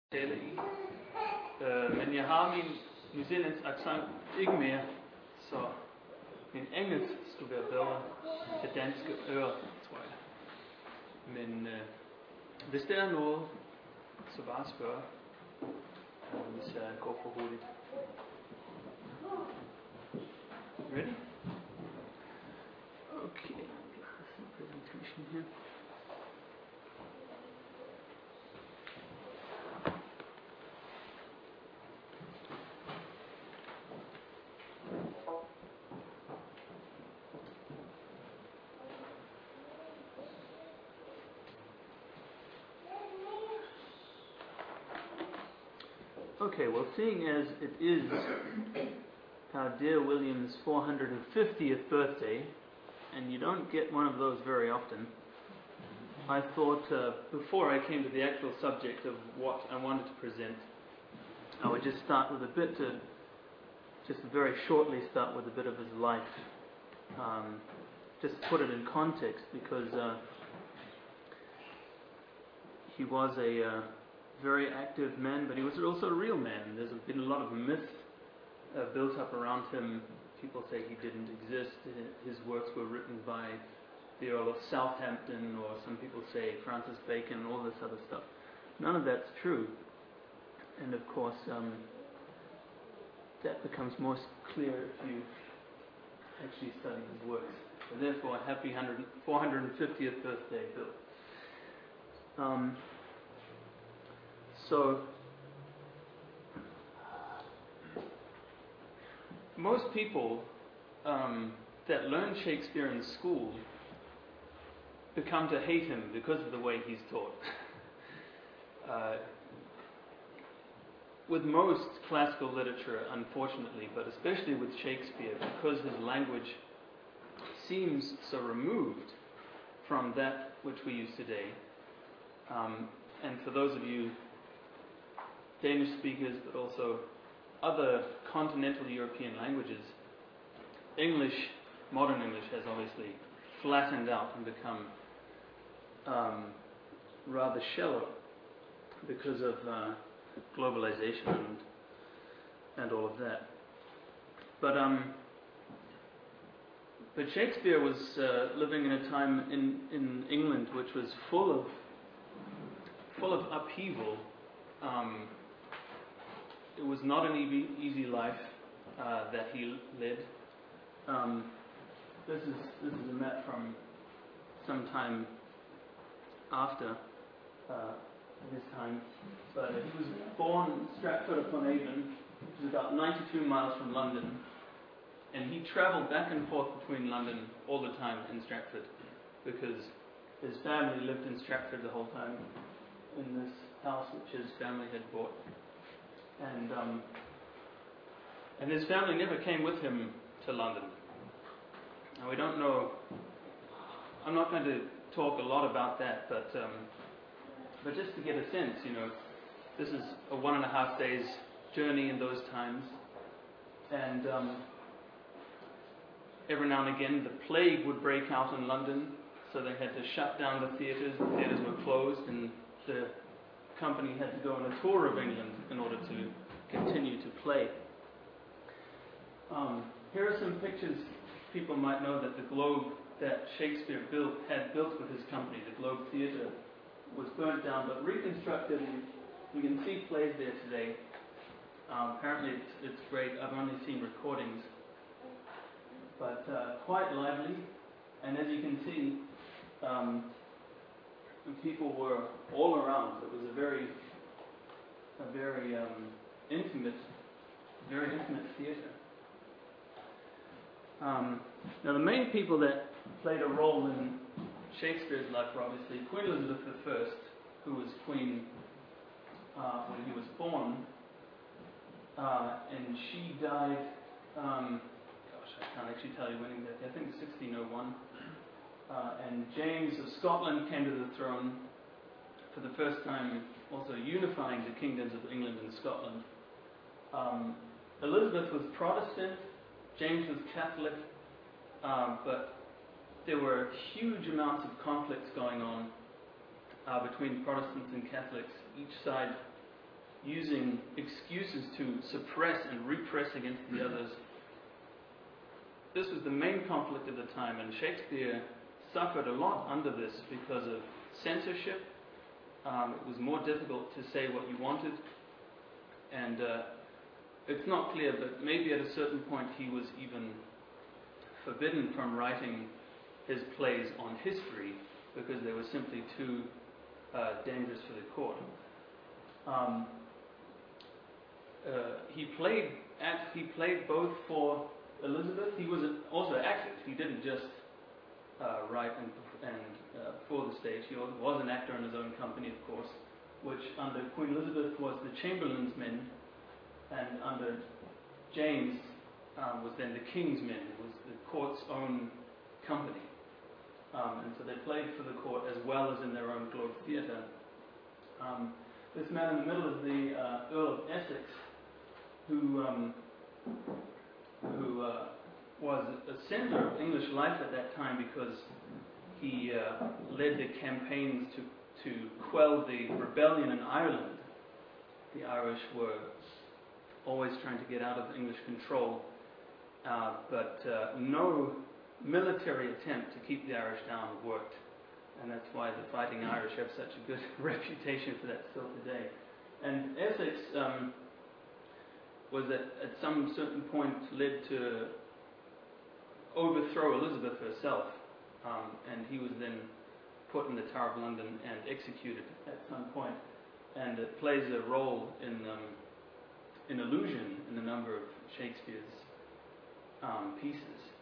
tale i. Men jeg har min newzealandsk accent ikke mere, så min engelsk skulle være bedre til danske ører, tror jeg. Men hvis der er noget, så bare spørg, hvis jeg går for hurtigt. Ready? Okay, presentation here. Okay, well, seeing as it is dear William's 450th birthday, and you don't get one of those very often, I thought before I came to the actual subject of what I wanted to present, I would just start with just very shortly start with a bit of his life. Just put it in context, because he was a very active man, but he was also a real man. There's been a lot of myth built up around him. People say he didn't exist. His works were written by the Earl of Southampton, or some people say Francis Bacon, all this other stuff. None of that's true. And of course, that becomes most clear if you actually study his works. So therefore, happy 450th birthday, Bill. So, most people that learn Shakespeare in school become to hate him because of the way he's taught. With most classical literature, unfortunately, but especially with Shakespeare, because his language seems so removed from that which we use today. And for those of you Danish speakers, but also other continental European languages, English, modern English, has obviously flattened out and become rather shallow because of globalization and all of that. But Shakespeare was living in a time in England which was full of upheaval. It was not an easy life that he led. This is a map from some time after his time. But he was born in Stratford-upon-Avon, which is about 92 miles from London, and he travelled back and forth between London all the time in Stratford, because his family lived in Stratford the whole time, in this house which his family had bought. And his family never came with him to London. Now we don't know. I'm not going to talk a lot about that, but just to get a sense, this is a 1.5 days journey in those times, and every now and again the plague would break out in London, so they had to shut down the theatres. The theatres were closed, and the company had to go on a tour of England in order to continue to play. Here are some pictures. People might know that the Globe that Shakespeare had built with his company, the Globe Theatre, was burnt down but reconstructed. You can see plays there today. Apparently it's great. I've only seen recordings, but quite lively. And as you can see, people were all around. It was a very intimate theatre. Now the main people that played a role in Shakespeare's life were obviously Queen Elizabeth I, who was queen when he was born, and she died, I can't actually tell you when exactly, I think it's 1601. And James of Scotland came to the throne for the first time, also unifying the kingdoms of England and Scotland. Elizabeth was Protestant, James was Catholic, but there were huge amounts of conflicts going on between Protestants and Catholics, each side using excuses to suppress and repress against the others. This was the main conflict of the time, and Shakespeare suffered a lot under this because of censorship. It was more difficult to say what you wanted, and it's not clear, but maybe at a certain point he was even forbidden from writing his plays on history because they were simply too dangerous for the court. He played both for Elizabeth. He was also active. He didn't just write and for the stage. He was an actor in his own company, of course, which under Queen Elizabeth was the Chamberlain's Men, and under James was then the King's Men. It was the court's own company. And so they played for the court as well as in their own Globe Theatre. This man in the middle is the Earl of Essex, who was a centre of English life at that time because he led the campaigns to quell the rebellion in Ireland. The Irish were always trying to get out of English control, but no military attempt to keep the Irish down worked, and that's why the Fighting Irish have such a good reputation for that still today. And Essex was at some certain point led to overthrow Elizabeth herself, and he was then put in the Tower of London and executed at some point, and it plays a role in allusion in a number of Shakespeare's pieces.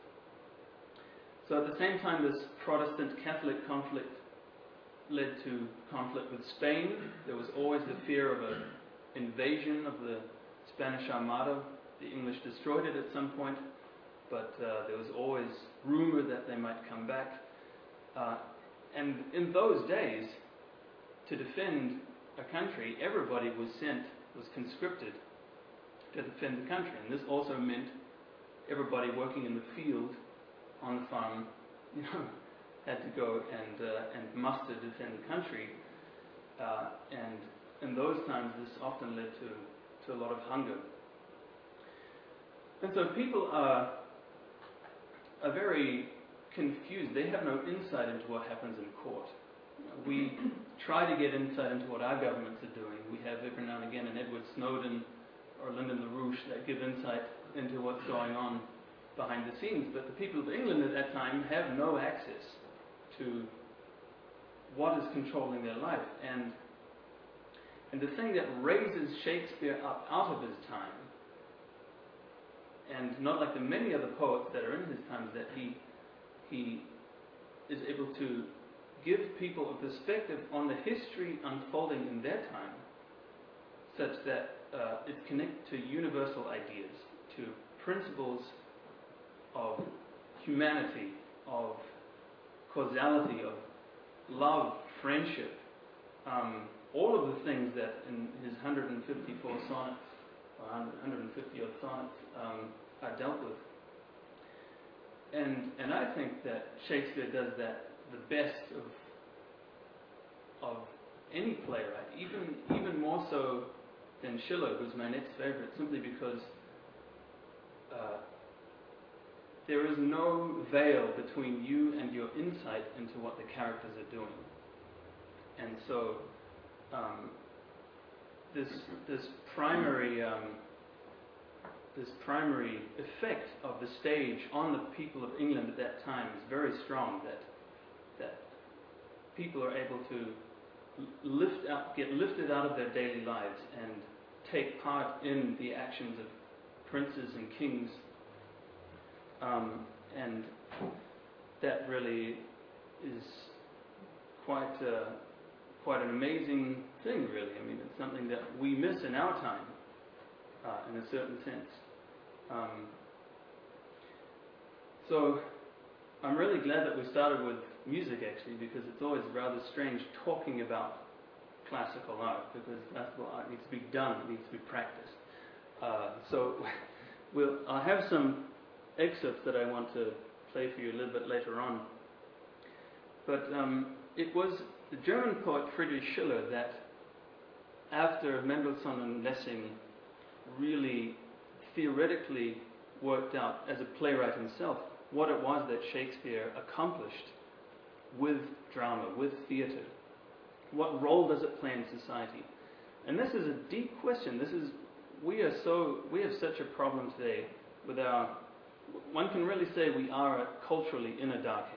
So at the same time, this Protestant-Catholic conflict led to conflict with Spain. There was always the fear of an invasion of the Spanish Armada. The English destroyed it at some point, but there was always rumor that they might come back. And in those days, to defend a country, everybody was conscripted to defend the country. And this also meant everybody working in the field, on the farm, had to go and muster to defend the country. And in those times, this often led to a lot of hunger. And so people are very confused. They have no insight into what happens in court. We try to get insight into what our governments are doing. We have every now and again an Edward Snowden or Lyndon LaRouche that give insight into what's going on behind the scenes, but the people of England at that time have no access to what is controlling their life. And the thing that raises Shakespeare up out of his time, and not like the many other poets that are in his time, is that he is able to give people a perspective on the history unfolding in their time, such that it's connected to universal ideas, to principles of humanity, of causality, of love, friendship, all of the things that in his 154 sonnets, or 150 odd sonnets, are dealt with. And I think that Shakespeare does that the best of any playwright, even more so than Schiller, who's my next favorite, simply because there is no veil between you and your insight into what the characters are doing. And so this primary effect of the stage on the people of England at that time is very strong, that people are able to get lifted out of their daily lives and take part in the actions of princes and kings. And that really is quite an amazing thing, really. I mean, it's something that we miss in our time, in a certain sense. So I'm really glad that we started with music, actually, because it's always rather strange talking about classical art, because classical art needs to be done, it needs to be practiced. So I'll have some excerpts that I want to play for you a little bit later on. But it was the German poet Friedrich Schiller that after Mendelssohn and Lessing really theoretically worked out as a playwright himself what it was that Shakespeare accomplished with drama, with theatre. What role does it play in society? And this is a deep question. We have such a problem today with one can really say we are culturally in a dark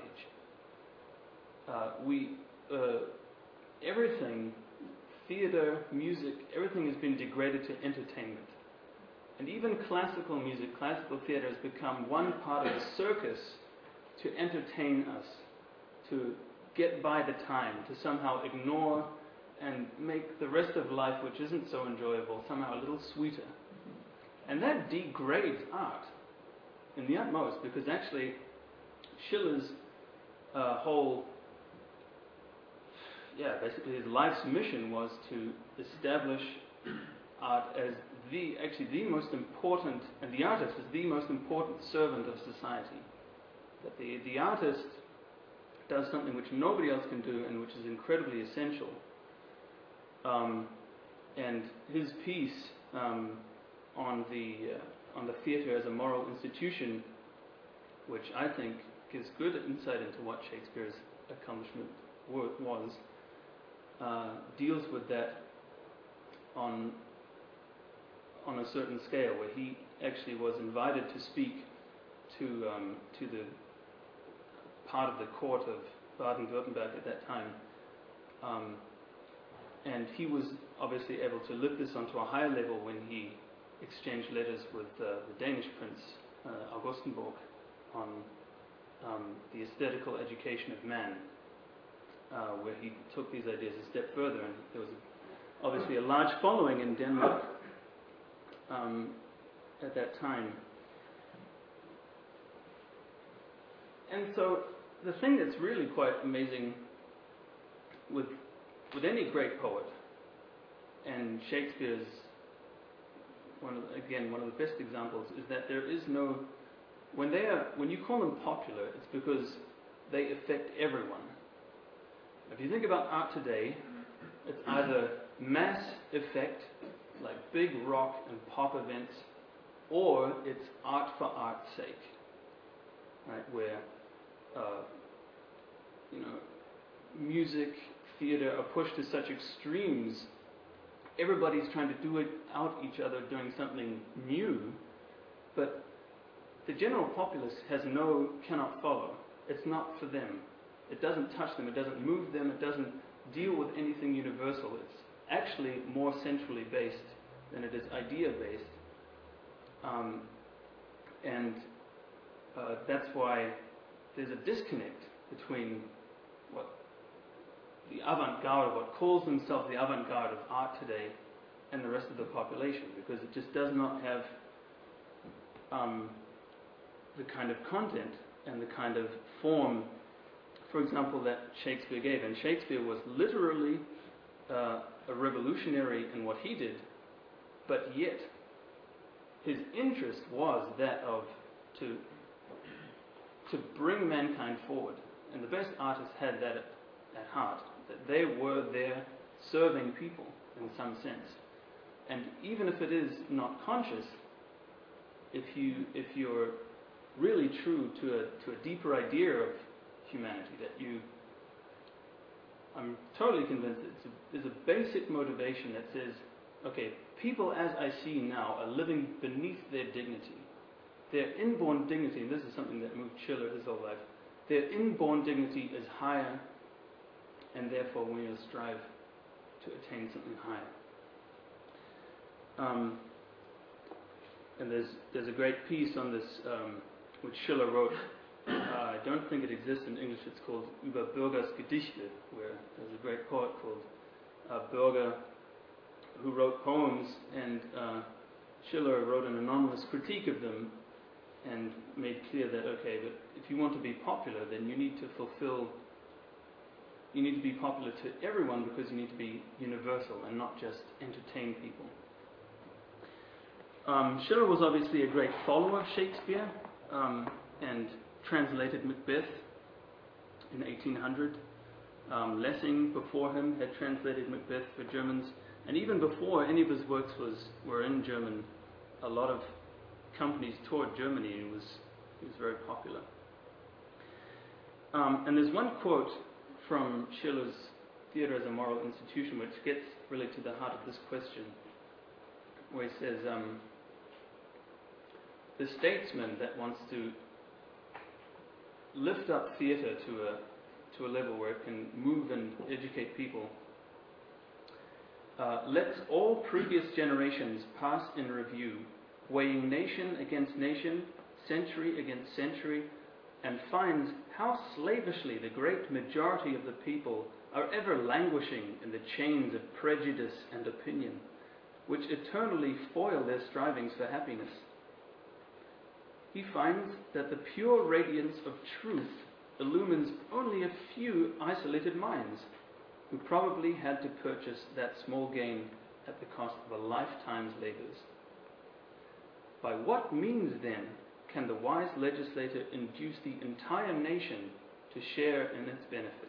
age. Everything, theatre, music, everything has been degraded to entertainment. And even classical music, classical theatre has become one part of a circus to entertain us, to get by the time, to somehow ignore and make the rest of life, which isn't so enjoyable, somehow a little sweeter. And that degrades art in the utmost, because actually Schiller's basically his life's mission was to establish art as the most important, and the artist is the most important servant of society. That the artist does something which nobody else can do and which is incredibly essential. And his piece on the theatre as a moral institution, which I think gives good insight into what Shakespeare's accomplishment was, deals with that on a certain scale, where he actually was invited to speak to the part of the court of Baden-Württemberg at that time, and he was obviously able to lift this onto a higher level when he exchanged letters with the Danish prince Augustenborg on the aesthetical education of man, where he took these ideas a step further, and there was obviously a large following in Denmark at that time. And so the thing that's really quite amazing with any great poet, and Shakespeare's one of the best examples, is that there is no, when you call them popular, it's because they affect everyone. If you think about art today, it's either mass effect, like big rock and pop events, or it's art for art's sake, right? Where music, theatre are pushed to such extremes. Everybody's trying to do it out each other, doing something new, but the general populace cannot follow. It's not for them. It doesn't touch them. It doesn't move them. It doesn't deal with anything universal. It's actually more centrally based than it is idea-based. That's why there's a disconnect between what the avant-garde, what calls themselves the avant-garde of art today, and the rest of the population, because it just does not have the kind of content and the kind of form, for example, that Shakespeare gave. And Shakespeare was literally a revolutionary in what he did, but yet his interest was that of to bring mankind forward. And the best artists had that at heart, that they were there serving people in some sense. And even if it is not conscious, if you're really true to a deeper idea of humanity, I'm totally convinced that there's a basic motivation that says, okay, people as I see now are living beneath their dignity. Their inborn dignity, and this is something that moved Schiller his whole life, their inborn dignity is higher, and therefore we must strive to attain something higher. And there's a great piece on this, which Schiller wrote. I don't think it exists in English. It's called Über Bürgers Gedichte, where there's a great poet called Bürger who wrote poems, and Schiller wrote an anonymous critique of them and made clear that, okay, but if you want to be popular, then you need to be popular to everyone, because you need to be universal and not just entertain people. Schiller was obviously a great follower of Shakespeare, and translated Macbeth in 1800. Lessing before him had translated Macbeth for Germans. And even before any of his works were in German, a lot of companies toured Germany, and he was very popular. And there's one quote from Schiller's Theatre as a Moral Institution which gets really to the heart of this question, where he says, the statesman that wants to lift up theatre to a level where it can move and educate people, lets all previous generations pass in review, weighing nation against nation, century against century, and finds how slavishly the great majority of the people are ever languishing in the chains of prejudice and opinion, which eternally foil their strivings for happiness. He finds that the pure radiance of truth illumines only a few isolated minds, who probably had to purchase that small gain at the cost of a lifetime's labors. By what means, then, can the wise legislator induce the entire nation to share in its benefits?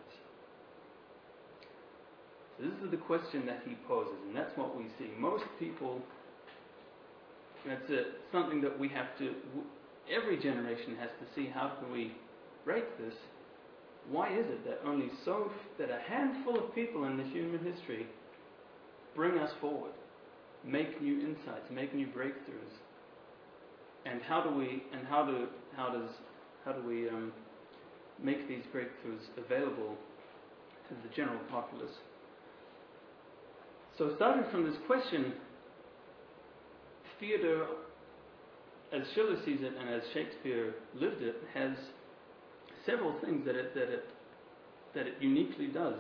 So this is the question that he poses, and that's what we see. Most people, that's something that we have to, every generation has to see, how can we break this? Why is it that a handful of people in the human history bring us forward, make new insights, make new breakthroughs? And how do we make these breakthroughs available to the general populace? So, starting from this question, theatre, as Schiller sees it and as Shakespeare lived it, has several things that it uniquely does.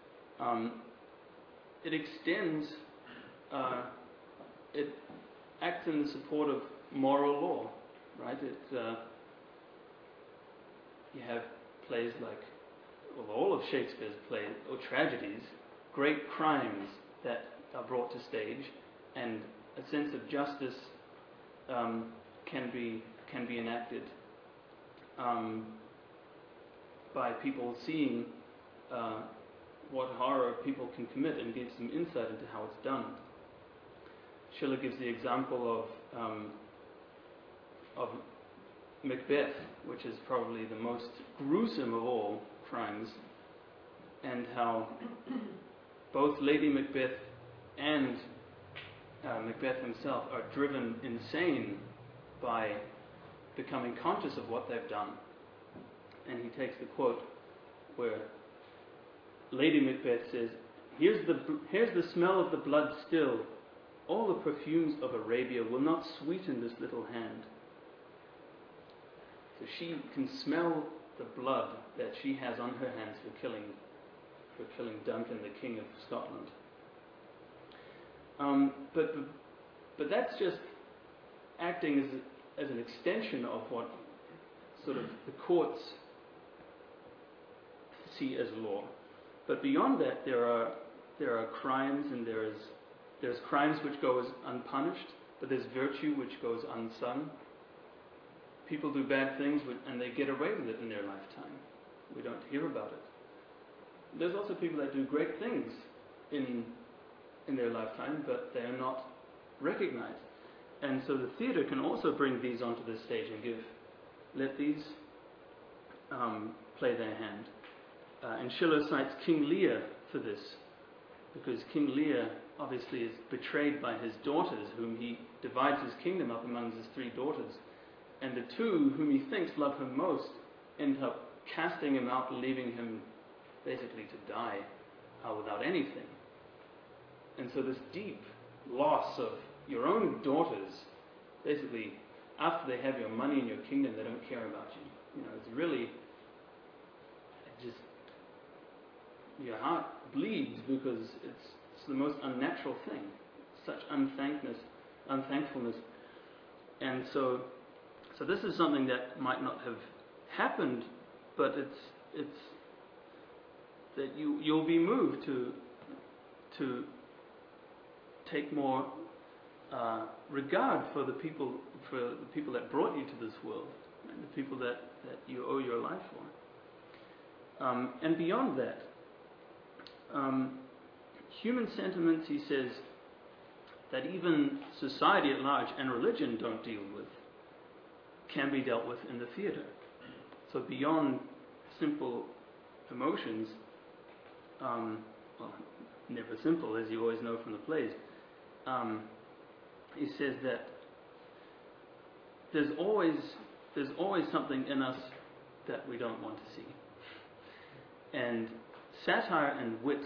It extends. It acts in the support of moral law, right? You have plays like, well, all of Shakespeare's plays, or tragedies, great crimes that are brought to stage, and a sense of justice can be enacted by people seeing what horror people can commit, and gives them insight into how it's done. Schiller gives the example of Macbeth, which is probably the most gruesome of all crimes, and how both Lady Macbeth and Macbeth himself are driven insane by becoming conscious of what they've done. And he takes the quote where Lady Macbeth says, here's the smell of the blood still. All the perfumes of Arabia will not sweeten this little hand. So she can smell the blood that she has on her hands for killing Duncan, the King of Scotland. But that's just acting as an extension of what sort of the courts see as law. But beyond that, there are crimes, and there's crimes which go as unpunished, but there's virtue which goes unsung. People do bad things, and they get away with it in their lifetime. We don't hear about it. There's also people that do great things in their lifetime, but they are not recognized. And so the theatre can also bring these onto the stage and let these play their hand. And Schiller cites King Lear for this, because King Lear obviously is betrayed by his daughters, whom he divides his kingdom up among his 3 daughters. And the 2 whom he thinks love him most end up casting him out, leaving him basically to die without anything. And so this deep loss of your own daughters, basically, after they have your money and your kingdom, they don't care about you. It's really, your heart bleeds, because it's the most unnatural thing. Such unthankfulness. And so this is something that might not have happened, but it's that you'll be moved to take more regard for the people that brought you to this world, and the people that you owe your life for. And beyond that, human sentiments, he says, that even society at large and religion don't deal with, can be dealt with in the theatre. So beyond simple emotions, well, never simple, as you always know from the plays, he says that there's always something in us that we don't want to see. And satire and wit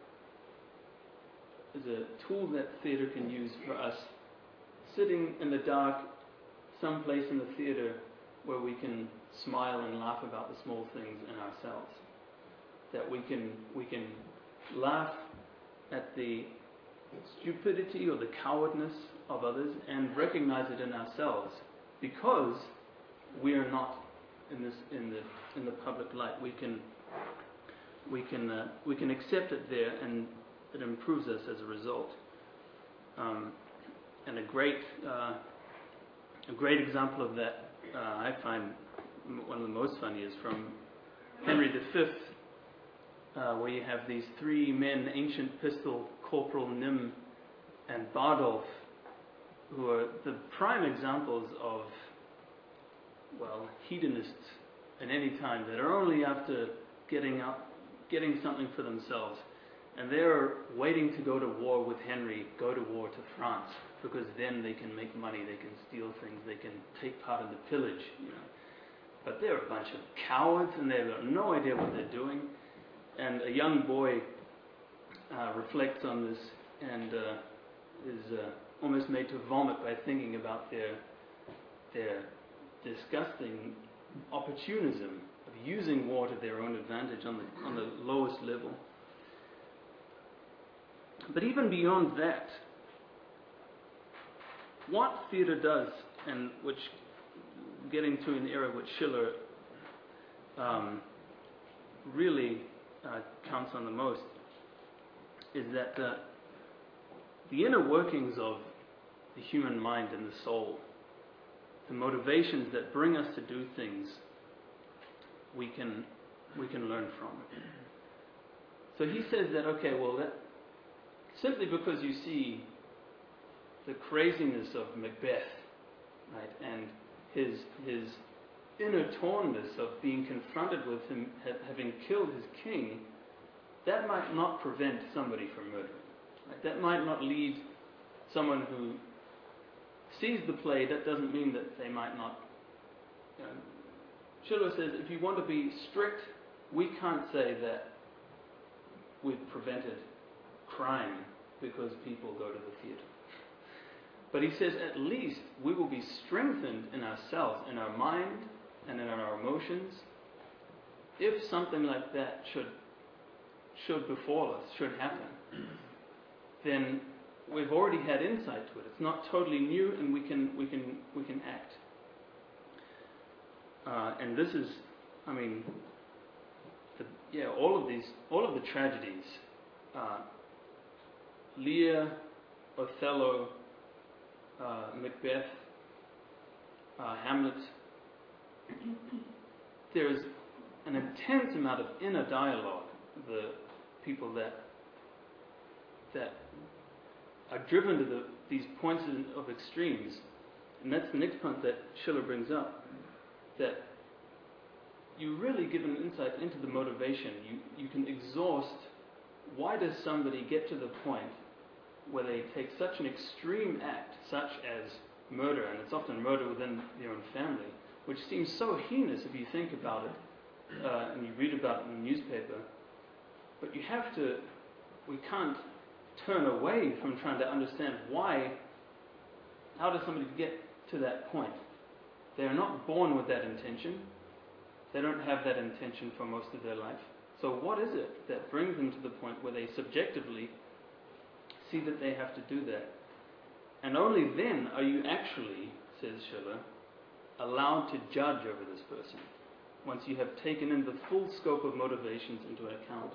is a tool that theatre can use for us, sitting in the dark, someplace in the theatre where we can smile and laugh about the small things in ourselves. That we can laugh at the stupidity or the cowardness of others and recognize it in ourselves, because we are not in the public light. We can accept it there, and it improves us as a result. And a great example of that, I find one of the most funny, is from Henry V, where you have these three men, Ancient Pistol, Corporal Nym, and Bardolph, who are the prime examples of, well, hedonists at any time that are only after getting something for themselves. And they're waiting to go to war with Henry, go to war to France, because then they can make money, they can steal things, they can take part in the pillage, you know. But they're a bunch of cowards, and they've got no idea what they're doing. And a young boy reflects on this and is almost made to vomit by thinking about their disgusting opportunism of using war to their own advantage on the lowest level. But even beyond that, what theatre does, and which getting to an era which Schiller really counts on the most, is that the inner workings of the human mind and the soul, the motivations that bring us to do things, we can learn from. So he says that, okay, well, that simply because you see the craziness of Macbeth, right, and his inner tornness of being confronted with him having killed his king, that might not prevent somebody from murdering. Right? That might not lead someone who sees the play, that doesn't mean that they might not. Schiller says, if you want to be strict, we can't say that we've prevented crime because people go to the theatre. But he says, at least we will be strengthened in ourselves, in our mind, and in our emotions, if something like that should befall us, should happen. Then we've already had insight to it. It's not totally new, and we can act. And this is, I mean, all of the tragedies, Lear, Othello, Macbeth, Hamlet. There is an intense amount of inner dialogue. The people that are driven to these points of extremes, and that's the next point that Schiller brings up, that you really give an insight into the motivation. You can exhaust, why does somebody get to the point where they take such an extreme act, such as murder, and it's often murder within their own family, which seems so heinous if you think about it, and you read about it in the newspaper. But we can't turn away from trying to understand why, how does somebody get to that point? They are not born with that intention. They don't have that intention for most of their life. So what is it that brings them to the point where they subjectively see that they have to do that? And only then are you actually, says Schiller, allowed to judge over this person, once you have taken in the full scope of motivations into account.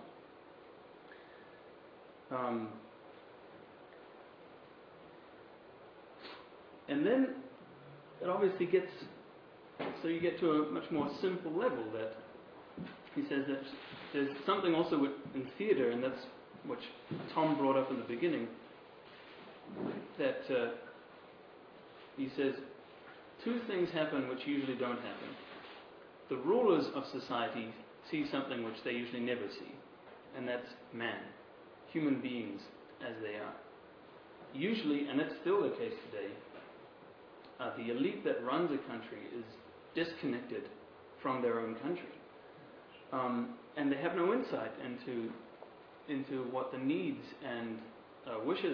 And then it obviously gets, so you get to a much more simple level, that he says that there's something also in theatre, and that's which Tom brought up in the beginning, that he says, two things happen which usually don't happen. The rulers of society see something which they usually never see, and that's man, human beings as they are. Usually, and it's still the case today, the elite that runs a country is disconnected from their own country. And they have no insight into what the needs and wishes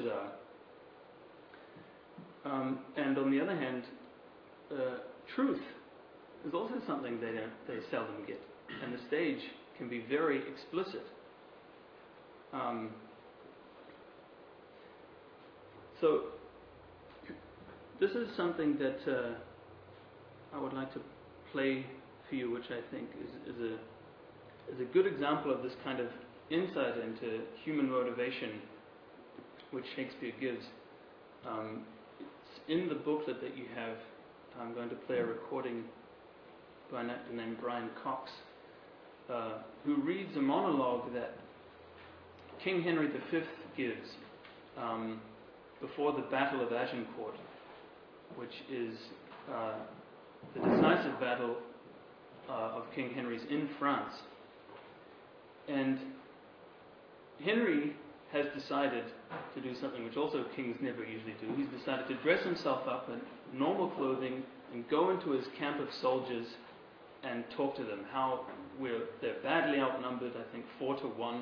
are. And on the other hand, truth is also something they seldom get. And the stage can be very explicit. So this is something that I would like to play for you, which I think is a good example of this kind of insight into human motivation which Shakespeare gives. It's in the booklet that you have. I'm going to play a recording by an actor named Brian Cox, who reads a monologue that King Henry V gives before the Battle of Agincourt, which is the decisive battle of King Henry's in France. And Henry has decided to do something which also kings never usually do. He's decided to dress himself up in normal clothing and go into his camp of soldiers and talk to them. They're badly outnumbered, I think 4-1.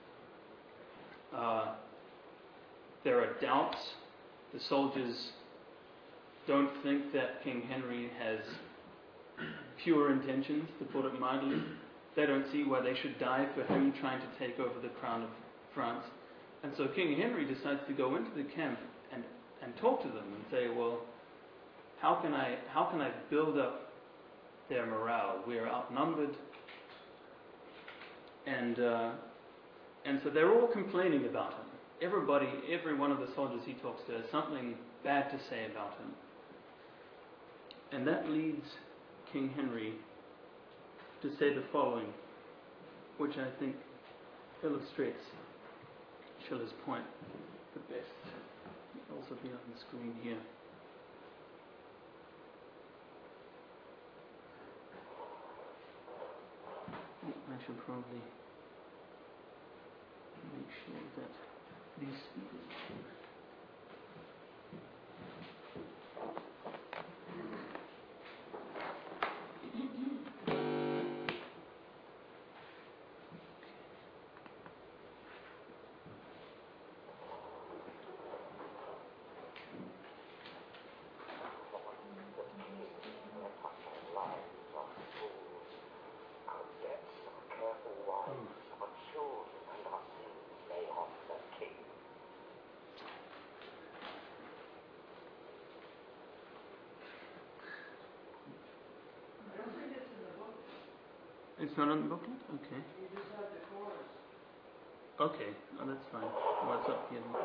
There are doubts. The soldiers don't think that King Henry has pure intentions, to put it mildly. They don't see why they should die for him trying to take over the crown of France. And so King Henry decides to go into the camp and talk to them and say, well, how can I build up their morale? We are outnumbered. And so they're all complaining about him. Every one of the soldiers he talks to has something bad to say about him. And that leads King Henry to say the following, which I think illustrates Schiller's point the best. It'll also be on the screen here. I should probably make sure that these It's not on the booklet? Okay. You just have the chorus. Okay, oh, that's fine. What's up here then?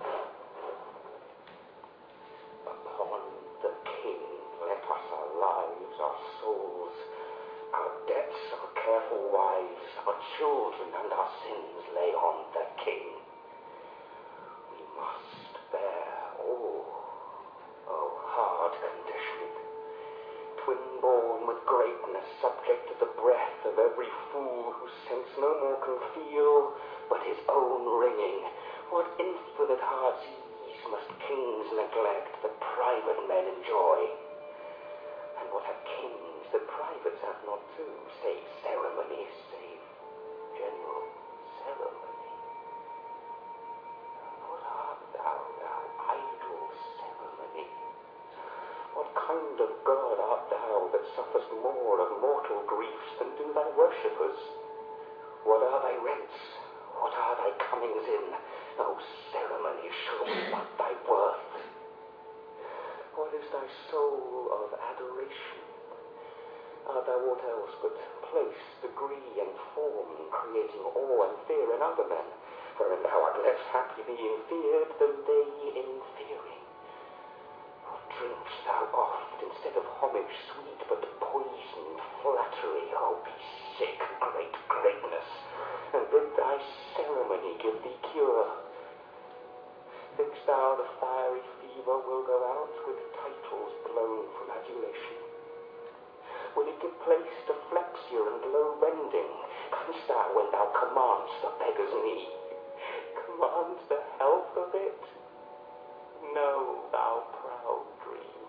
Upon the King let us our lives, our souls, our debts, our careful wives, our children and our sins lay on the King. We must bear all, hard condition, twin-born with greatness, subject to the breath of every fool whose sense no more can feel but his own ringing. What infinite heart's ease must kings neglect that private men enjoy? And what have kings that privates have not too, save ceremony, save general ceremony? What art thou, thou idle ceremony? What kind of God art thou that sufferest more of mortal griefs than do thy worshippers? What are thy rents? What are thy comings in? O ceremony, show not thy worth. What is thy soul of adoration? Art thou aught else but place, degree, and form, creating awe and fear in other men, wherein thou art less happy being feared than they in fearing? Drink'st thou oft, instead of homage sweet, but poisoned flattery, oh, be sick, great greatness, and bid thy ceremony give thee cure. Think'st thou the fiery fever will go out with titles blown from adulation? Will it give place to flexure and low bending? Canst thou, when thou command'st the beggar's knee, command the health of it? No, thou proud dream,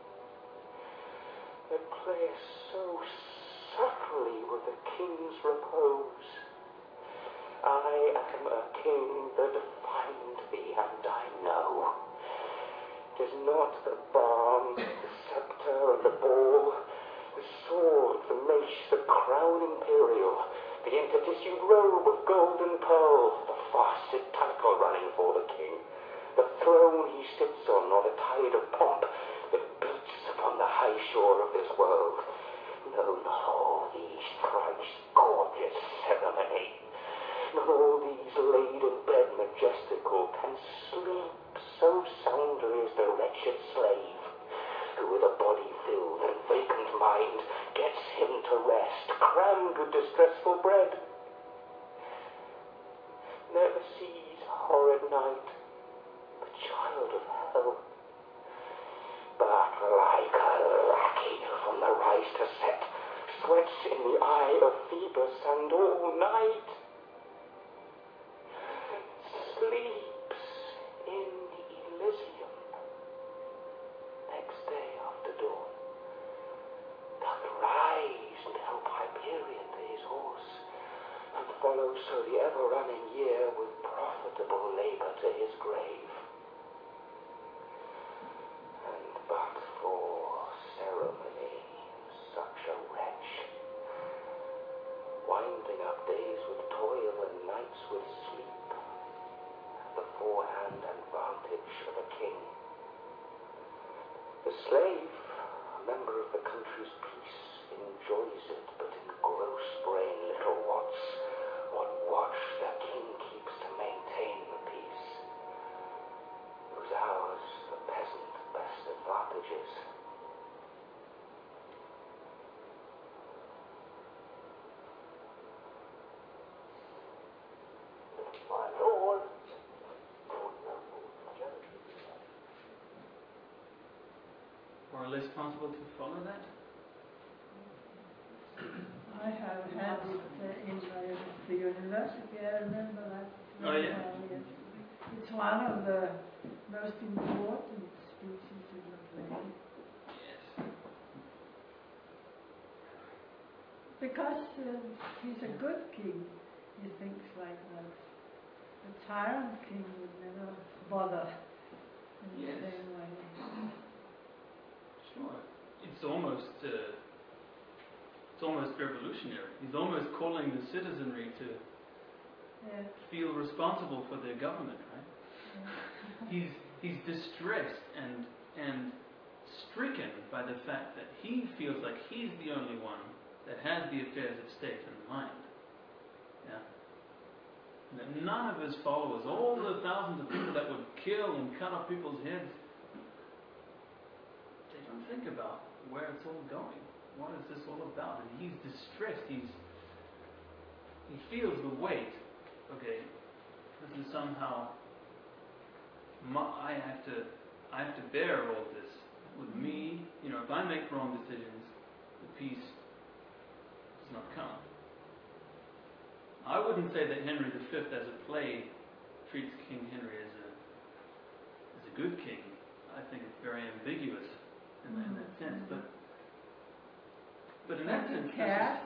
that playest so subtly with the king's repose. I am a king that defined thee, and I know. 'Tis not the balm, the sceptre, and the ball, the sword, the mace, the crown imperial, the intertissued robe of gold and pearl, the farcid title running for the king, the throne he sits on, or the tide of pomp that beats upon the high shore of this world. No, not all these thrice gorgeous ceremony, not all these laid in bed majestical, can sleep so soundly as the wretched slave, who with a body filled and vacant mind gets him to rest, crammed with distressful bread. Never sees horrid night, the child of hell, but like a lackey from the rise to set, sweats in the eye of Phoebus, and all night sleeps in Elysium. Next day after dawn, doth rise and help Hyperion to his horse, and follows so the ever-running year with profitable labor to his grave. And but for ceremony, such a wretch, winding up days with toil and nights with sleep, the forehand and vantage of a king. The slave, a member of the country's peace, enjoys it, but in gross brain little wots what watch the king keeps to maintain the peace, whose ours the peasant best advantages. My lord, More or less possible to follow that? I have had it in the university. I remember that. Oh, yeah? Yes. It's one of the most important speeches in the play. Yes. Because he's a good king, he thinks like that. A tyrant king would never bother in the Yes. same way. Sure. It's almost revolutionary. He's almost calling the citizenry to Yes. feel responsible for their government, right? Yes. He's distressed and stricken by the fact that he feels like he's the only one that has the affairs of state in mind. Yeah. And that none of his followers, all the thousands of people that would kill and cut off people's heads, they don't think about where it's all going. What is this all about? And he's distressed. He feels the weight. Okay, this is somehow I have to bear all this with me. You know, if I make wrong decisions, the peace does not come. I wouldn't say that Henry V as a play treats King Henry as a good king. I think it's very ambiguous in that sense. But in that sense, he cares.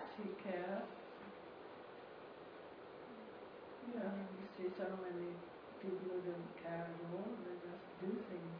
Yeah, you see so many people who don't care at all, they just do things.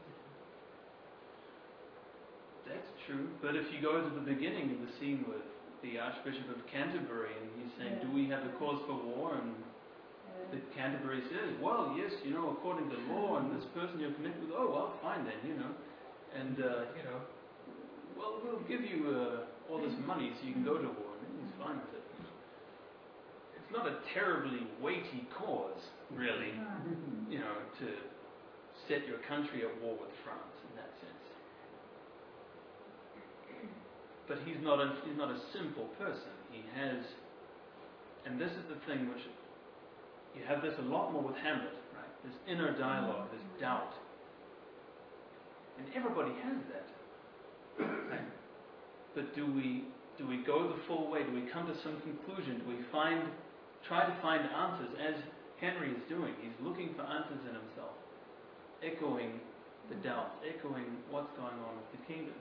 That's true. But if you go to the beginning of the scene with the Archbishop of Canterbury, and he's saying, do we have a cause for war? And the Canterbury says, well, yes, according to law, and this person you're connected with, oh, well, fine then, And, well, we'll give you all this money so you can go to war. And he's fine with it. It's not a terribly weighty cause, really, to set your country at war with France in that sense. but he's not a simple person. He has, and this is the thing which you have this a lot more with Hamlet, right? This inner dialogue, this doubt, and everybody has that. Right? But do we go the full way? Do we come to some conclusion? Do we try to find answers as Henry is doing? He's looking for answers in himself, echoing the doubts, echoing what's going on with the kingdom.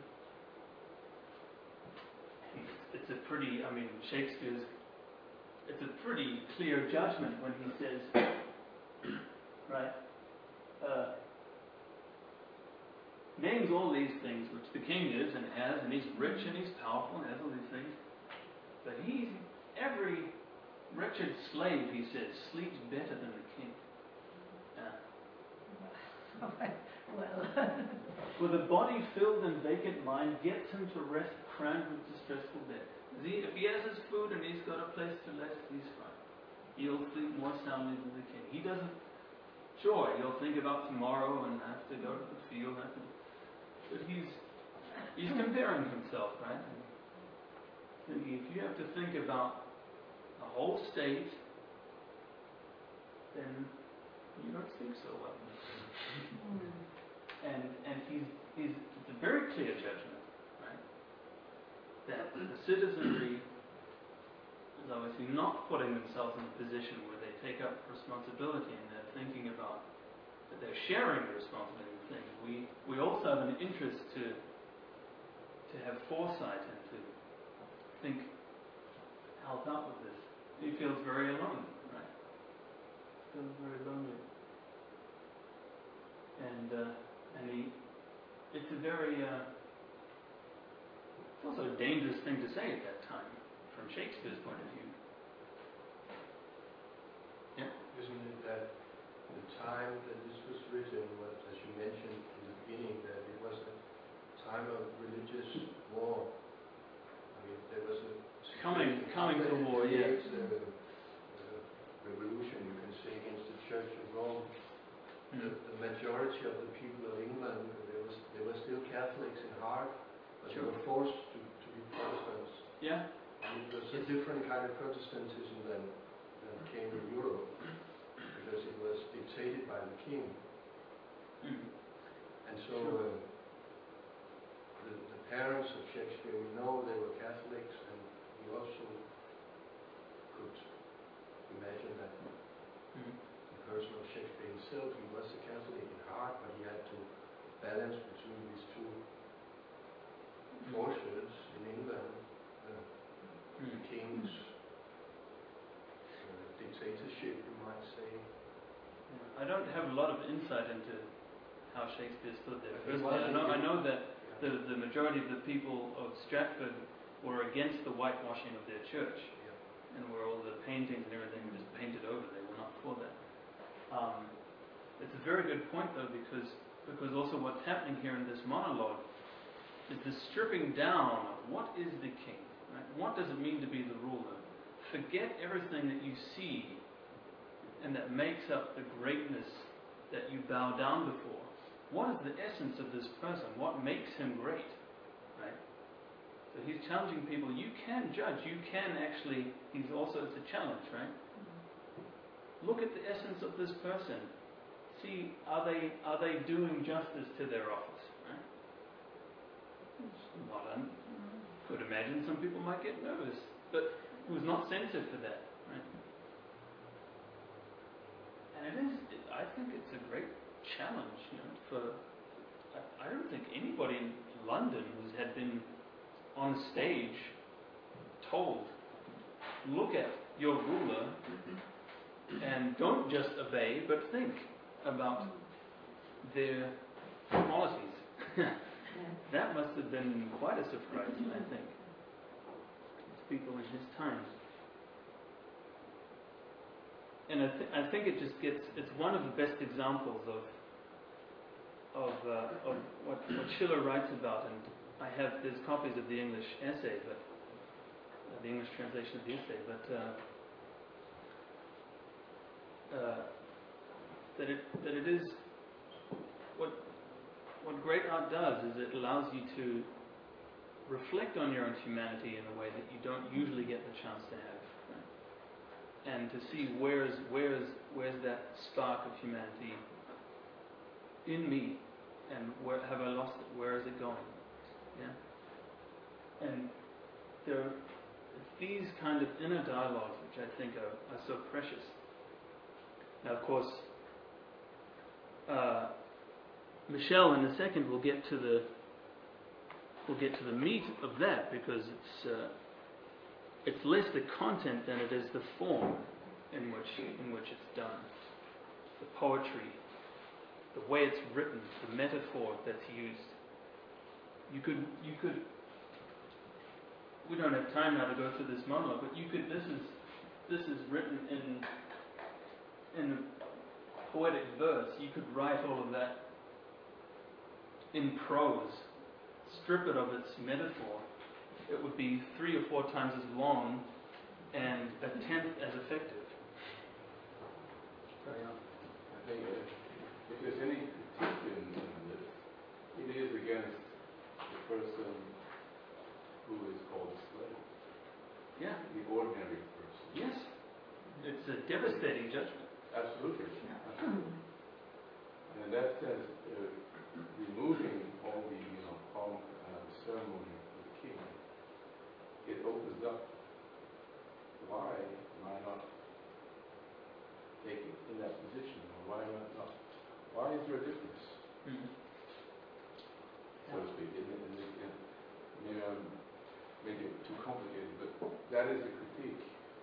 It's a pretty, Shakespeare's, it's a pretty clear judgment when he says, right, names all these things which the king is and has, and he's rich and he's powerful and has all these things, but every wretched slave, he says, sleeps better than the king. With a body filled and vacant mind, gets him to rest crammed with distressful bed. If he has his food and he's got a place to rest, he's fine. He'll sleep more soundly than the king. He doesn't. Sure, he'll think about tomorrow and have to go to the field, but he's comparing himself, right? Thinking, if you have to think about the whole state, then you don't sleep so well. And it's a very clear judgment, right? That the citizenry is obviously not putting themselves in a position where they take up responsibility and they're thinking about that they're sharing the responsibility of things. We also have an interest to have foresight and to think, help out with this. He feels very alone, right? Feels very lonely. It's a very, it's also a dangerous thing to say at that time, from Shakespeare's point of view. Yeah? Isn't it that the time that this was written was, as you mentioned in the beginning, that it was a time of religious war? There was a coming to war, yes. Revolution, you can say, against the Church of Rome. The majority of the people of England, they were still Catholics in heart, but they were forced to be Protestants. Yeah. And it was a different kind of Protestantism than came in Europe, because it was dictated by the king. And so the parents of Shakespeare, we know they were Catholics, and we also could imagine that the person of Shakespeare himself, he was a Catholic in heart, but he had to balance between these two forces in England, the king's dictatorship, you might say. I don't have a lot of insight into how Shakespeare stood there. I know that the majority of the people of Stratford were against the whitewashing of their church, and where all the paintings and everything were just painted over. They were not for that. It's a very good point, though, because also what's happening here in this monologue is the stripping down of what is the king, right? What does it mean to be the ruler? Forget everything that you see and that makes up the greatness that you bow down before. What is the essence of this person? What makes him great, right? So he's challenging people. You can judge. You can actually. It's a challenge, right? Look at the essence of this person. See, are they doing justice to their office? Right? Could imagine some people might get nervous, but who's not censored for that, right? And I think it's a great challenge, I don't think anybody in London who had been on stage told, look at your ruler and don't just obey, but think about their qualities. That must have been quite a surprise, I think, to people in his time. And I think it just it's one of the best examples of what Schiller writes about, and there's copies of the English essay, but the English translation of the essay, but that it is what great art does is it allows you reflect on your own humanity in a way that you don't usually get the chance to have, right? And to see where's that spark of humanity in me, and where have I lost it? Where is it going? Yeah. And there are these kind of inner dialogues which I think are so precious. Now, of course, Michelle in a second will get to the meat of that, because it's less the content than it is the form in which it's done, the poetry, the way it's written, the metaphor that's used. You could. We don't have time now to go through this monologue, but you could. This is written in poetic verse. You could write all of that in prose, strip it of its metaphor. It would be 3 or 4 times as long and a tenth as effective. I think if there's any critique in this, it is against the person who is called slave. Yeah. The ordinary person. Yes. It's a devastating judgment. Absolutely. And in that sense, removing all the pomp and ceremony of the king, it opens up. Why am I not taken in that position? Or why am I not? Why is there a difference? Mm-hmm. So to speak. Maybe I'm making it too complicated, but that is the critique.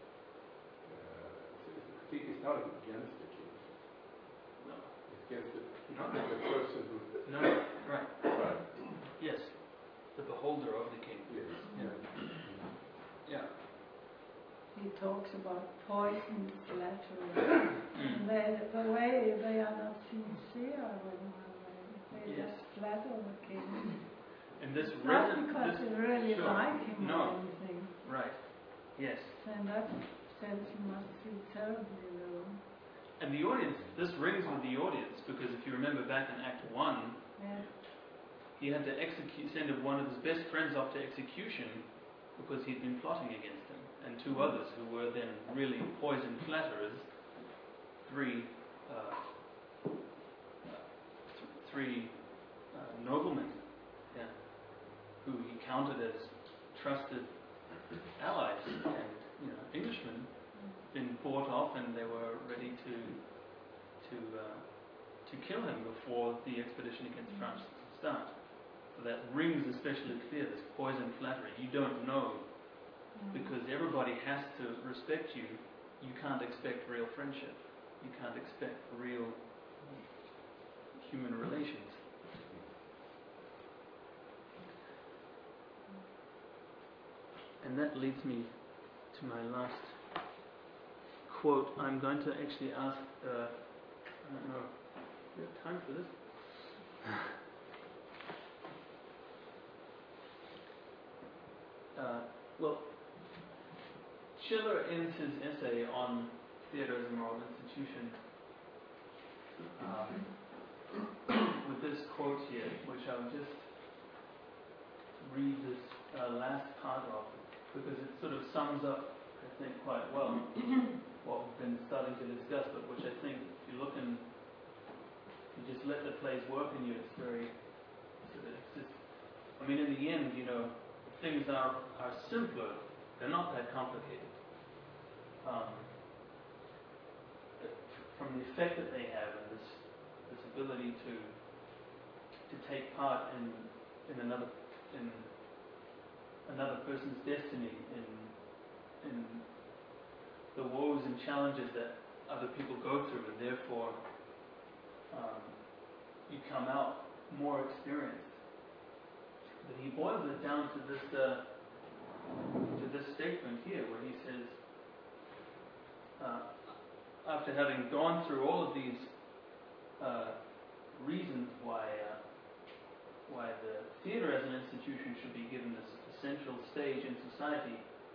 The critique is not against the king. No. It's against the person who... No, right. Right. Yes. The beholder of the king. Yes. Yeah. He talks about poison, flattery, and the way they are not sincere with one another. They just flatter the king. And this not because they really like him or anything. Right. Yes. So in that sense, he must feel terribly alone. And the audience, this rings with the audience, because if you remember back in Act 1, he had to send one of his best friends off to execution because he'd been plotting against him, and 2 others who were then really poisoned flatterers, 3 noblemen, who he counted as trusted allies, and Englishmen, been bought off, and they were ready to kill him before the expedition against France would start. So that rings especially clear, this poison flattery. You don't know, because everybody has to respect you. You can't expect real friendship. You can't expect real human relations. And that leads me to my last quote. I'm going to actually ask, I don't know, do we have time for this? Well, Schiller ends his essay on theatre as a moral institution with this quote here, which I'll just read this last part of, because it sort of sums up, I think, quite well what we've been starting to discuss, but which I think, if you look and you just let the plays work in you, it's very, it's just, I mean, in the end, things are simpler. They're not that complicated. From the effect that they have, and this ability to take part in another person's destiny, in the woes and challenges that other people go through, and therefore you come out more experienced. But he boils it down to this statement here, where he says, after having gone through all of these reasons why the theatre as an institution should be given this essential stage in society,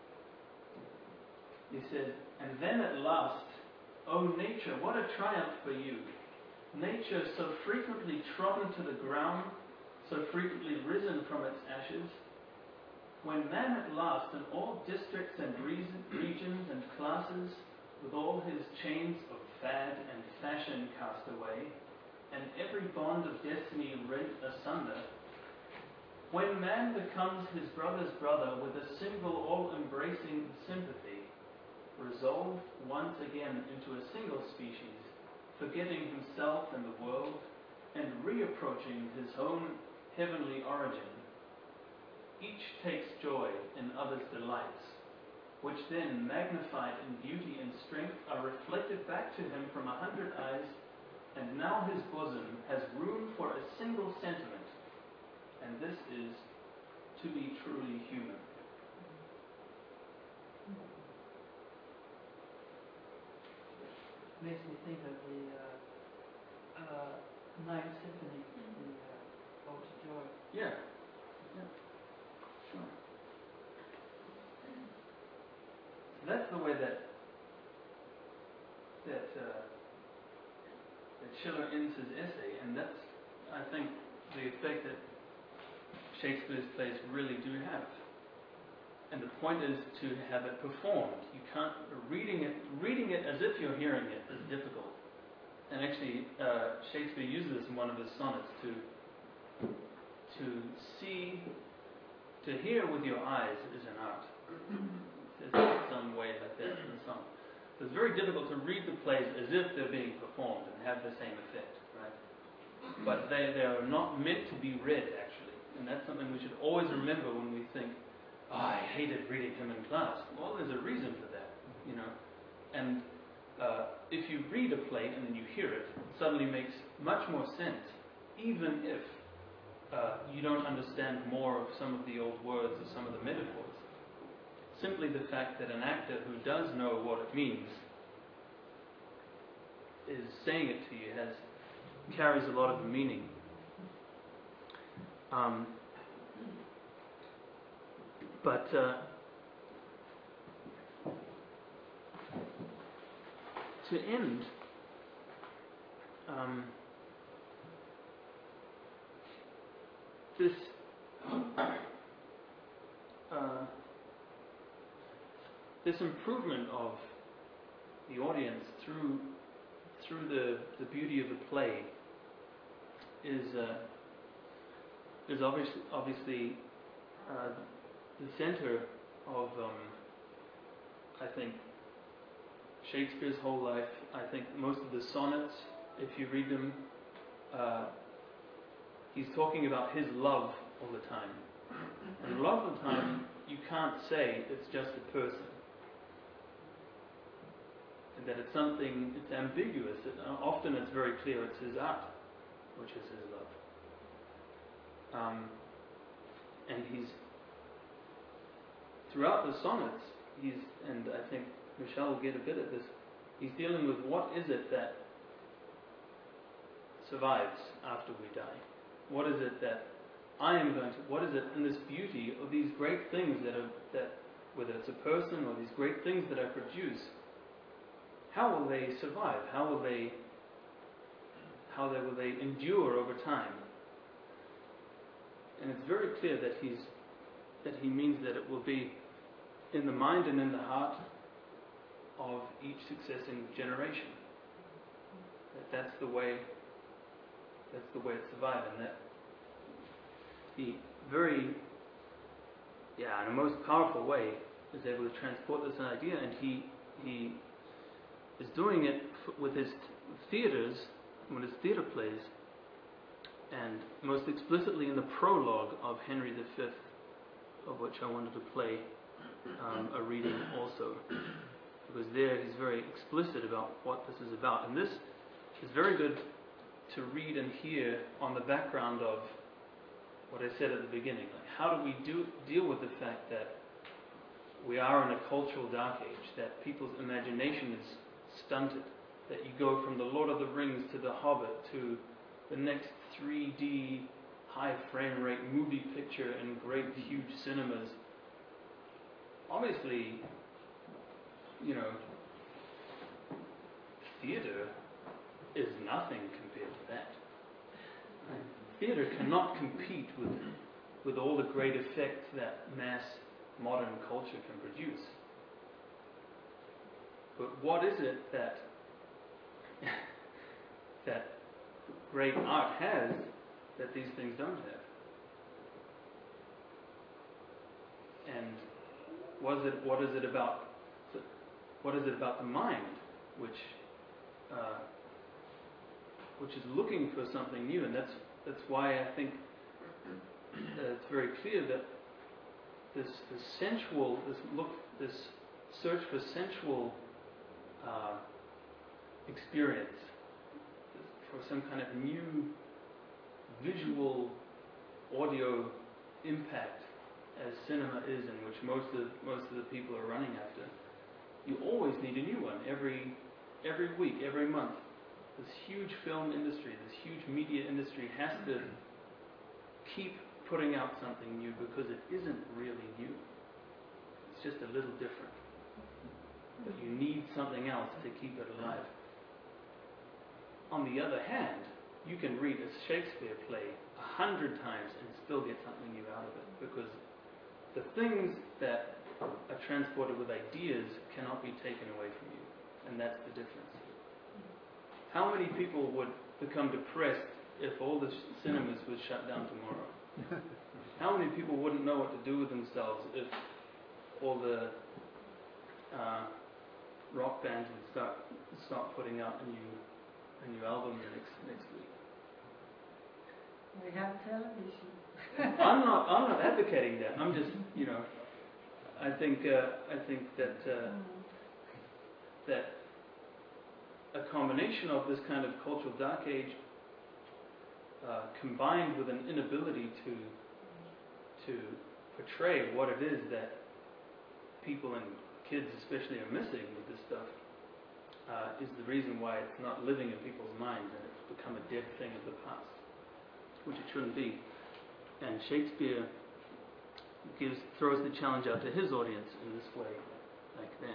he said, and then at last, O nature, what a triumph for you! Nature so frequently trodden to the ground, so frequently risen from its ashes, when man at last in all districts and regions and classes, with all his chains of fad and fashion cast away, and every bond of destiny rent asunder, when man becomes his brother's brother with a single all-embracing sympathy, resolved once again into a single species, forgetting himself and the world, and reapproaching his own heavenly origin, each takes joy in others' delights, which then, magnified in beauty and strength, are reflected back to him from 100 eyes, and now his bosom has room for a single sentiment, and this is to be truly human. Makes me think of the Ninth Symphony, the Ode to Joy. Yeah. Sure. So that's the way that Schiller ends his essay, and that's, I think, the effect that Shakespeare's plays really do have. And the point is to have it performed. You can't reading it as if you're hearing it is difficult. And actually, Shakespeare uses this in one of his sonnets to hear with your eyes is an art. There's some way like that in the song. So it's very difficult to read the plays as if they're being performed and have the same effect, right? But they are not meant to be read, actually. And that's something we should always remember when we think, oh, I hated reading him in class. Well, there's a reason for that, you know. And if you read a play and then you hear it, it suddenly makes much more sense, even if you don't understand more of some of the old words or some of the metaphors. Simply the fact that an actor who does know what it means is saying it to you carries a lot of meaning. But to end, this improvement of the audience through the beauty of the play is obviously the center of I think Shakespeare's whole life. I think most of the sonnets, if you read them, he's talking about his love all the time. And a lot of the time, you can't say it's just a person. And that it's something, it's ambiguous. Often it's very clear it's his art, which is his love. And he's, throughout the sonnets, and I think Michelle will get a bit of this, he's dealing with what is it that survives after we die? What is it that what is it in this beauty of these great things that whether it's a person or these great things that I produce, how will they survive? How will they endure over time? And it's very clear that he means that it will be in the mind and in the heart of each succeeding generation. That's the way it survived, and that he very, in a most powerful way, is able to transport this idea, and he is doing it with his theaters, with his theater plays, and most explicitly in the prologue of Henry V, of which I wanted to play a reading also, because there he's very explicit about what this is about, and this is very good to read and hear on the background of what I said at the beginning. Like, how do we deal with the fact that we are in a cultural dark age, that people's imagination is stunted, that you go from the Lord of the Rings to the Hobbit to the next 3D high frame rate movie picture in great huge cinemas. Obviously, theater is nothing compared to that. Right? Theater cannot compete with all the great effects that mass modern culture can produce. But what is it that that great art has that these things don't have? And what is it about the mind which is looking for something new? And that's why I think it's very clear that this search for sensual experience, for some kind of new visual audio impact, as cinema is, in which most of the people are running after. You always need a new one every week, every month. This huge film industry, this huge media industry has to keep putting out something new because it isn't really new. It's just a little different. But you need something else to keep it alive. On the other hand, you can read a Shakespeare play 100 times and still get something new out of it, because the things that are transported with ideas cannot be taken away from you, and that's the difference. How many people would become depressed if all the cinemas were shut down tomorrow? How many people wouldn't know what to do with themselves if all the rock bands would start putting out a new album next week? We have television. I'm not advocating that. I'm just, I think that that a combination of this kind of cultural dark age combined with an inability to portray what it is that people and kids especially are missing with this stuff is the reason why it's not living in people's minds, and it's become a dead thing of the past, which it shouldn't be. And Shakespeare throws the challenge out to his audience in this way, like then.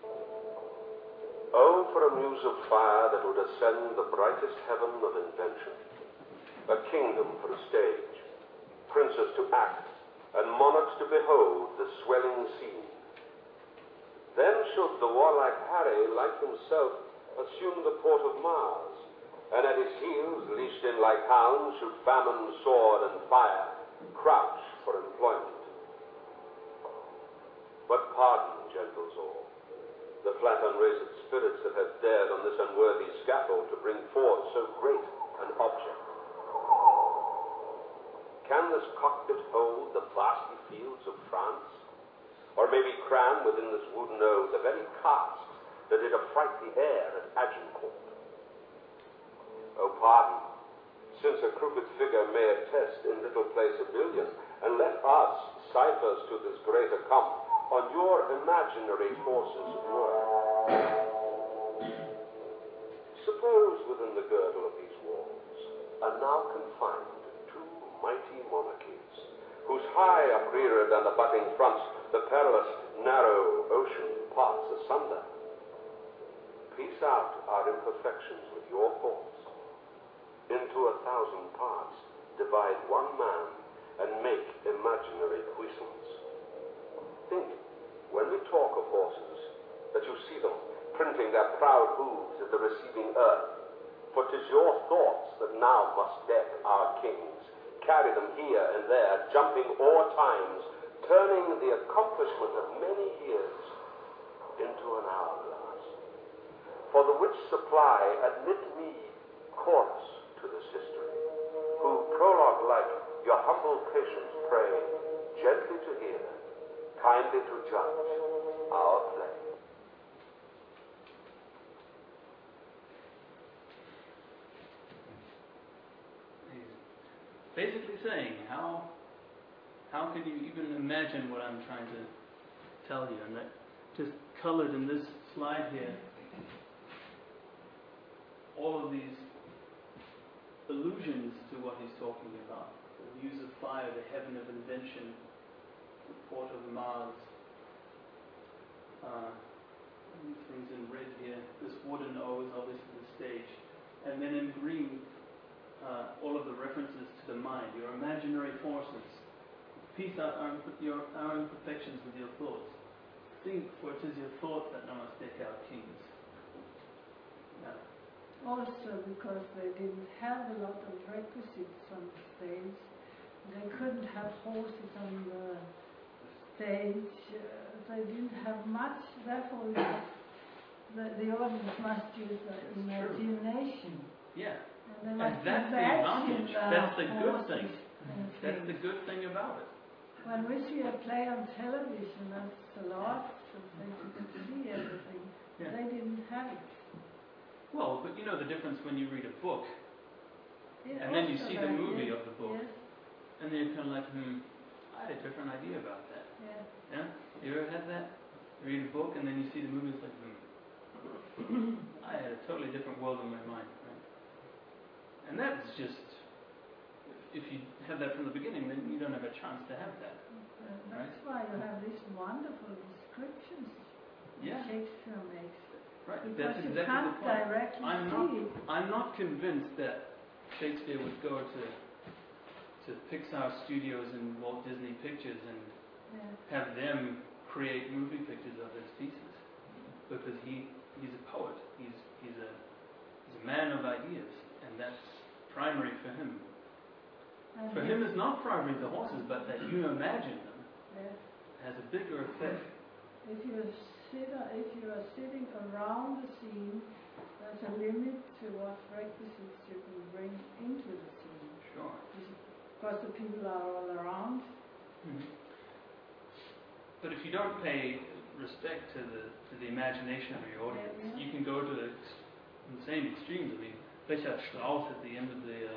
Oh, for a muse of fire that would ascend the brightest heaven of invention, a kingdom for a stage, princes to act, and monarchs to behold the swelling scene. Then should the warlike Harry, like himself, assume the port of Mars, and at his heels, leashed in like hounds, should famine, sword, and fire crouch for employment. But pardon, gentles all, the flat unraised spirits that have dared on this unworthy scaffold to bring forth so great an object. Can this cockpit hold the vasty fields of France? Or maybe cram within this wooden O the very casks that did affright the air at Agincourt? Oh, pardon, since a crooked figure may attest in little place a billion, and let us, ciphers to this greater come, on your imaginary forces work. Suppose within the girdle of these walls are now confined two mighty monarchies, whose high upreared and abutting fronts the perilous narrow ocean parts asunder. Piece out our imperfections with your thoughts. Into 1,000 parts divide one man and make imaginary puissance. Think, when we talk of horses, that you see them printing their proud hooves at the receiving earth, for 'tis your thoughts that now must deck our kings, carry them here and there, jumping o'er times, turning the accomplishment of many years into an hourglass. For the which supply admit me chorus to this history, who prologue like your humble patience pray, gently to hear, kindly to judge our play. He's basically saying, how can you even imagine what I'm trying to tell you? And that just colored in this slide here, all of these allusions to what he's talking about. The muse of fire, the heaven of invention, the port of Mars. These things in red here. This wooden O is obviously the stage. And then in green, all of the references to the mind, your imaginary forces, Peace out our imperfections with your thoughts. Think, for it is your thoughts that make our kings. Yeah. Also because they didn't have a lot of requisites on the stage. They couldn't have horses on the stage. They didn't have much. Therefore, the audience must use their imagination. Yeah. And that's the advantage. That's the good thing. That's the good thing about it. When we see a play on television, that's a lot, so they can see everything. Yeah. They didn't have it. Well, but you know the difference when you read a book, Yeah, and then you see the like movie this. of the book, Yes. and then you're kind of like, I had a different idea about that. Yeah. Yeah? You ever had that? You read a book, and then you see the movie, it's like, I had a totally different world in my mind. Right? And that's just, if you have that from the beginning, then you don't have a chance to have that. That's why you have these wonderful descriptions Shakespeare makes. Right. Because That's you exactly can't the point. directly see it. I'm not convinced that Shakespeare would go to Pixar Studios and Walt Disney Pictures and have them create movie pictures of his pieces, because he's a poet. He's a man of ideas, and that's primary for him. And For him, it's not primary the horses, but that you imagine them has a bigger effect. If you are sitting around the scene, there's a limit to what requisites you can bring into the scene. Sure. Because the people are all around. Mm-hmm. But if you don't pay respect to the imagination of your audience, you can go to the insane extremes. I mean, Richard Strauss at the end of the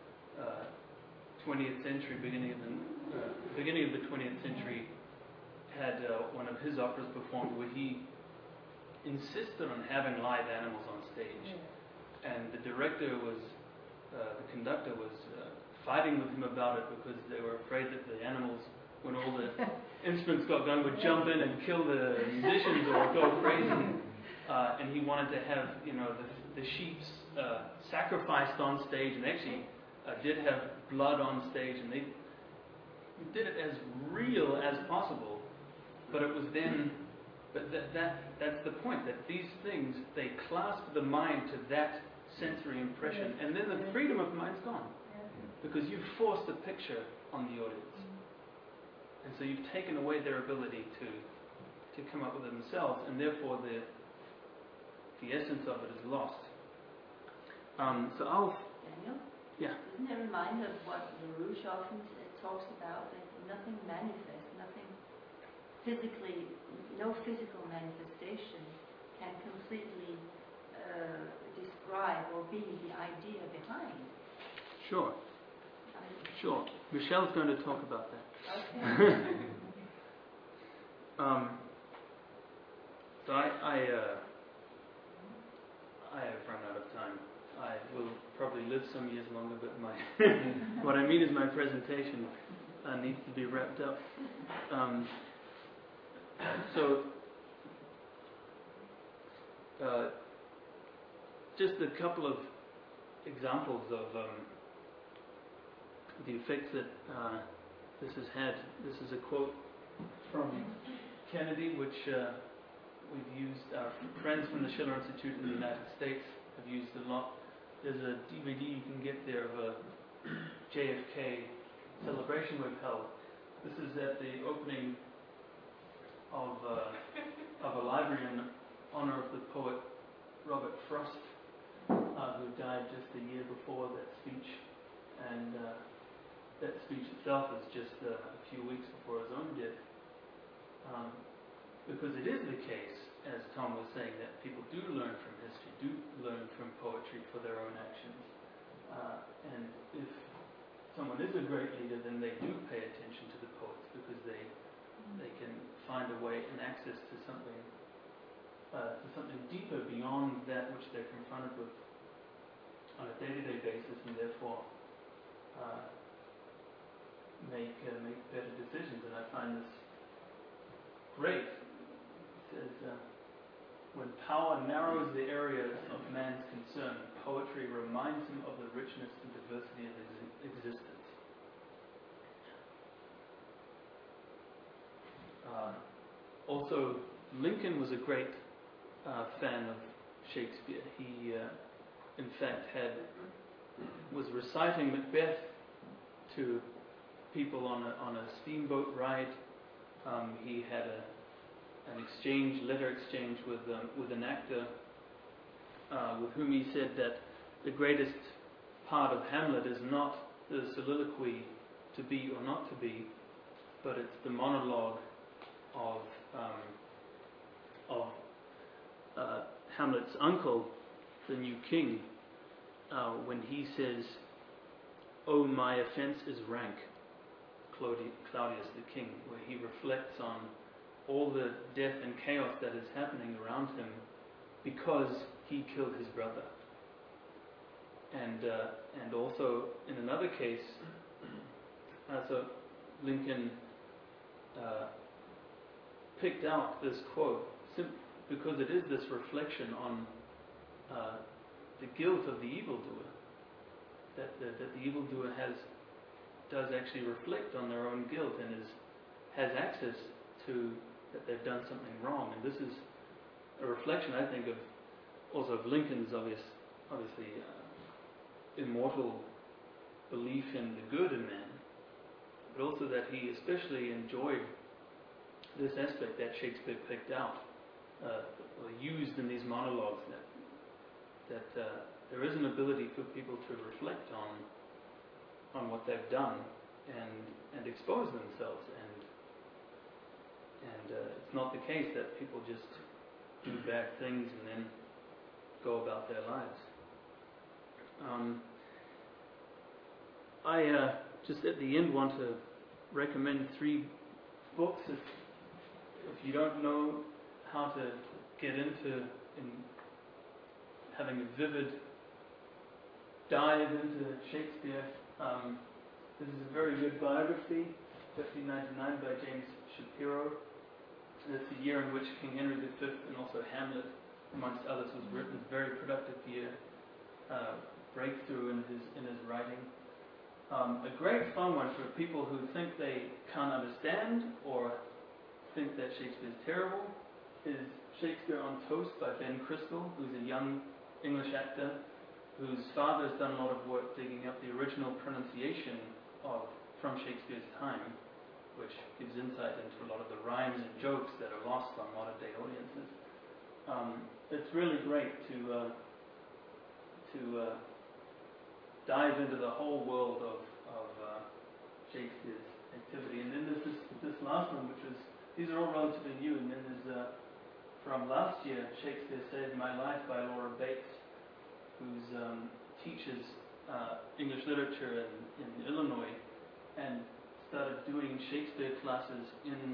20th century, beginning of the 20th century, had one of his operas performed where he insisted on having live animals on stage, and the conductor was fighting with him about it because they were afraid that the animals, when all the instruments got going, would jump in and kill the musicians or go crazy. And he wanted to have, the sheep sacrificed on stage, and actually did have blood on stage, and they did it as real as possible. But it was then, that's the point, that these things, they clasp the mind to that sensory impression, and then the freedom of mind's gone. Because you've forced a picture on the audience. And so you've taken away their ability to come up with it themselves, and therefore the essence of it is lost. So I'll... Daniel? Yeah. Doesn't it remind of what LaRouche often talks about, that nothing manifests, nothing physically, no physical manifestation can completely describe or be the idea behind? Sure. Sure. Michelle's going to talk about that. Okay. So I have run out of time. I will probably live some years longer, but what I mean is my presentation needs to be wrapped up. Just a couple of examples of the effects that this has had. This is a quote from Kennedy, which we've used. Our friends from the Schiller Institute in the United States have used a lot. There's a DVD you can get there of a JFK celebration we've held. This is at the opening of a library in honor of the poet Robert Frost, who died just a year before that speech. And that speech itself is just a few weeks before his own death. Because it is the case, as Tom was saying, that people do learn from history, do learn from poetry for their own actions. And if someone is a great leader, then they do pay attention to the poets, because they can find a way and access to something deeper beyond that which they're confronted with on a day-to-day basis, and therefore make better decisions. And I find this great. It says, when power narrows the area of man's concern, poetry reminds him of the richness and diversity of his existence. also, Lincoln was a great fan of Shakespeare. He, in fact, was reciting Macbeth to people on a steamboat ride. He had an letter exchange with an actor with whom he said that the greatest part of Hamlet is not the soliloquy to be or not to be, but it's the monologue of Hamlet's uncle, the new king, when he says, "Oh, my offense is rank," Claudius the king, where he reflects on all the death and chaos that is happening around him because he killed his brother. And also in another case, so Lincoln picked out this quote because it is this reflection on the guilt of the evildoer, that the evildoer does actually reflect on their own guilt and has access to that they've done something wrong. And this is a reflection, I think, of Lincoln's obviously immortal belief in the good in man, but also that he especially enjoyed this aspect that Shakespeare picked out or used in these monologues, that there is an ability for people to reflect on what they've done and expose themselves, and it's not the case that people just do bad things and then go about their lives. I just at the end want to recommend 3 books if you don't know how to get into having a vivid dive into Shakespeare. This is a very good biography, 1599 by James Shapiro. It's the year in which King Henry V and also Hamlet, amongst others, was written. A very productive year, breakthrough in his writing. A great fun one for people who think they can't understand or think that Shakespeare's terrible is Shakespeare on Toast by Ben Crystal, who's a young English actor whose father has done a lot of work digging up the original pronunciation from Shakespeare's time, which gives insight into a lot of the rhymes and jokes that are lost on modern day audiences. It's really great to dive into the whole world of Shakespeare's activity. And then there's this last one, these are all relatively new, and then there's from last year, Shakespeare Saved My Life by Laura Bates, who teaches English literature in Illinois, and started doing Shakespeare classes in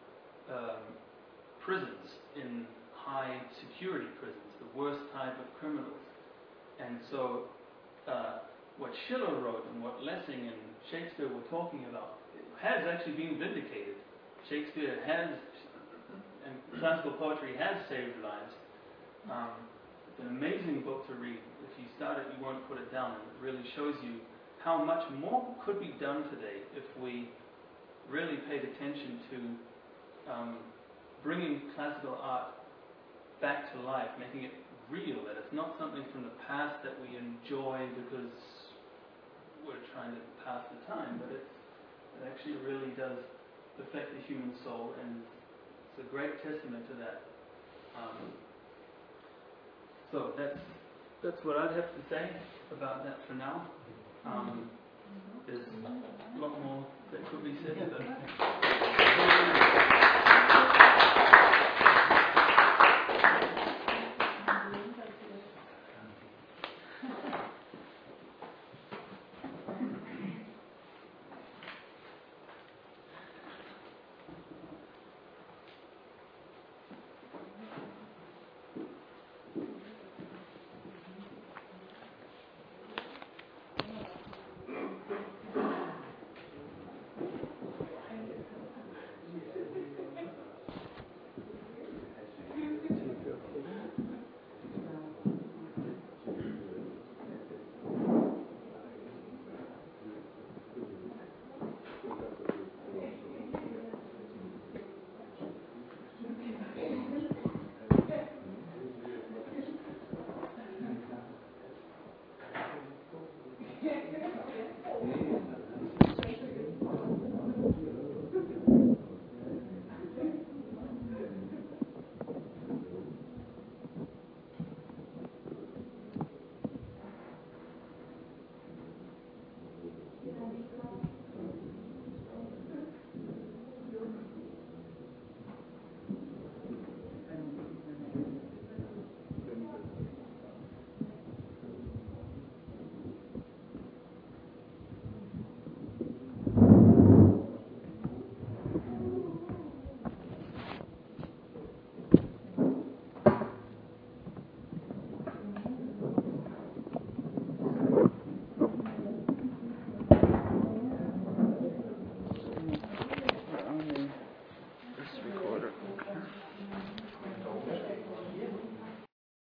prisons, in high security prisons, the worst type of criminals. And so what Schiller wrote and what Lessing and Shakespeare were talking about has actually been vindicated. Shakespeare has, and classical poetry has saved lives. It's an amazing book to read. If you start it, you won't put it down. It really shows you how much more could be done today if we really paid attention to bringing classical art back to life, making it real, that it's not something from the past that we enjoy because we're trying to pass the time, but it actually really does affect the human soul, and it's a great testament to that. So that's what I'd have to say about that for now. There's a lot more that could be said, but